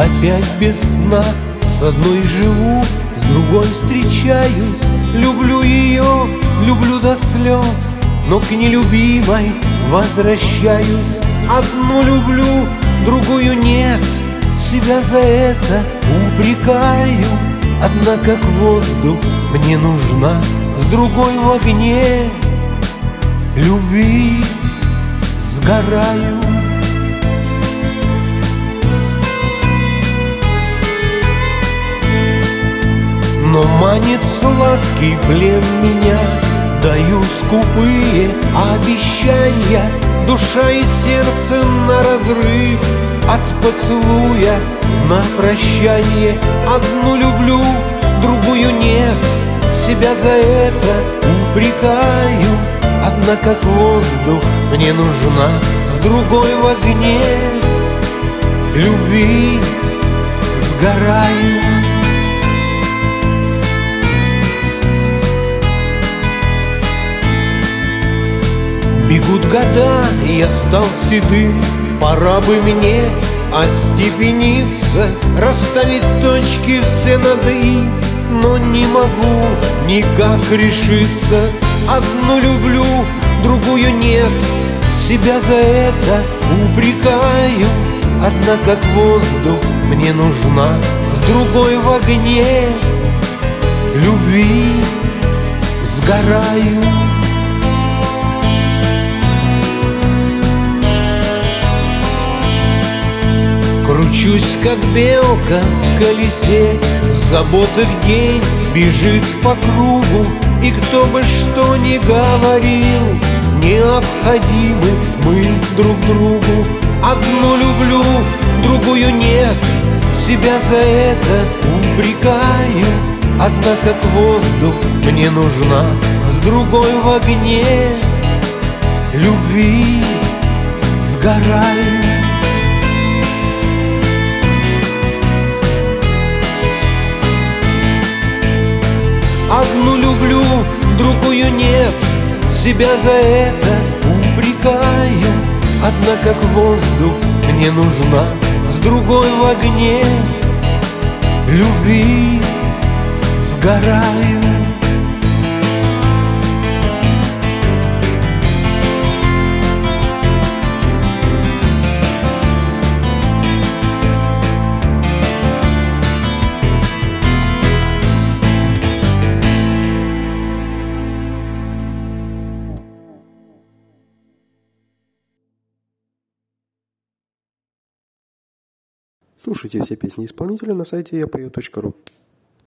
Опять без сна, с одной живу, с другой встречаюсь. Люблю ее, люблю до слез, но к нелюбимой возвращаюсь. Одну люблю, другую нет, себя за это упрекаю. Одна как воздух мне нужна, с другой в огне любви сгораю. Но манит сладкий плен меня, даю скупые обещания. Душа и сердце наразрыв от поцелуя на прощанье. Одну люблю, другую нет, себя за это упрекаю. Одна как воздух мне нужна, с другой в огне любви сгораю. Бегут года, я стал седым, пора бы мне остепениться, расставить точки все над «и», но не могу никак решиться. Одну люблю, другую нет, себя за это упрекаю. Одна как воздух мне нужна, с другой в огне любви сгораю. Кручусь, как белка в колесе, в заботах день бежит по кругу. И кто бы что ни говорил, необходимы мы друг другу. Одну люблю, другую нет, себя за это упрекаю. Одна как воздух мне нужна, с другой в огне любви сгораю. Одну люблю, другую нет, себя за это упрекаю. Одна как воздух мне нужна, с другой в огне любви сгораю. Слушайте все песни исполнителя на сайте yapою.ru.